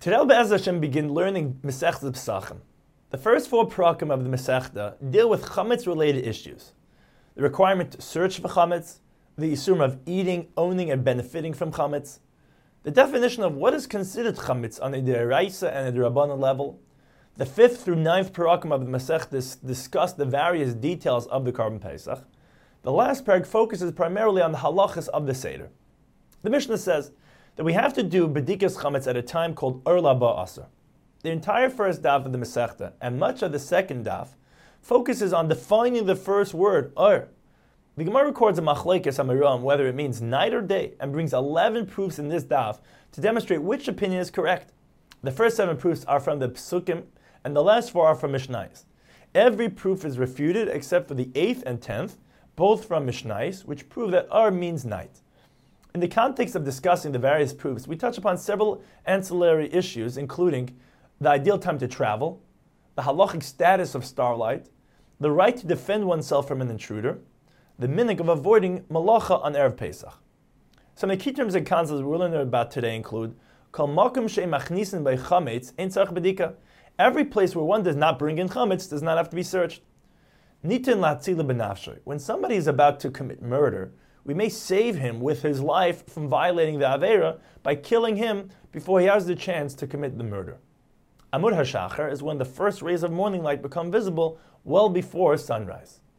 Today, Be'ez Hashem begin learning Masechta Pesachim. The first 4 parakim of the Masechta deal with chametz-related issues. The requirement to search for chametz, the isurim of eating, owning, and benefiting from chametz, the definition of what is considered chametz on a deraisa and a derabbanan level. The 5th through 9th parakim of the Masechta discuss the various details of the Korban Pesach. The last parak focuses primarily on the halachas of the Seder. The Mishnah says that we have to do bedikas chametz at a time called Or Laba Asr. The entire first daf of the Masechta and much of the second daf focuses on defining the first word, Or. The Gemara records a machlekes hamaram whether it means night or day and brings 11 proofs in this daf to demonstrate which opinion is correct. The first 7 proofs are from the Psukim and the last 4 are from Mishnayos. Every proof is refuted except for the 8th and 10th, both from Mishnayos, which prove that Or means night. In the context of discussing the various proofs, we touch upon several ancillary issues, including the ideal time to travel, the halachic status of starlight, the right to defend oneself from an intruder, the minhag of avoiding malacha on Erev Pesach. Some of the key terms and concepts we're learning about today include Kol makom she'machnisin by chametz ein tzarich bedika. Every place where one does not bring in chametz does not have to be searched. Nitin latzila benafshay. When somebody is about to commit murder, we may save him with his life from violating the Aveira by killing him before he has the chance to commit the murder. Amud HaShachar is when the first rays of morning light become visible well before sunrise.